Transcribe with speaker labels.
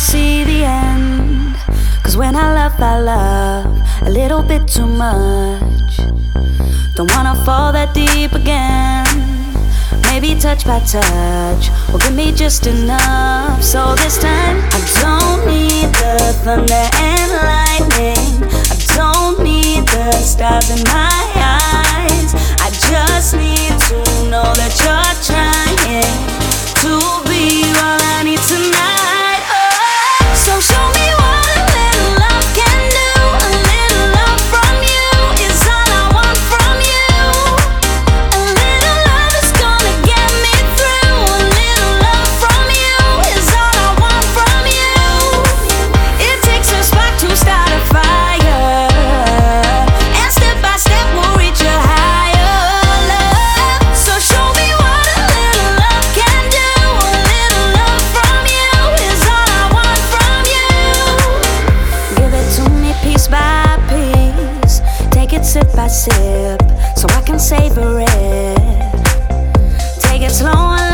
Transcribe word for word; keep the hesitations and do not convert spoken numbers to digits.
Speaker 1: see the end. Cause when I love, I love a little bit too much. Don't wanna fall that deep again. Maybe touch by touch will give me just enough. So this time I don't need the thunder and lightning. I don't need the stars in my eyes. I just need to know that you're trying to be all I need tonight. Oh, so show me what a little love can do. A little love from you is all I want from you. A little love is gonna get me through. A little love from you is all I want from you. It takes a spark to start a fire, and step by step we'll reach a higher love. So show me what a little love can do. A little love from you is all I want from you. Give it to me piece by piece. Take it sip by sip, so I can savor it. Take it slow and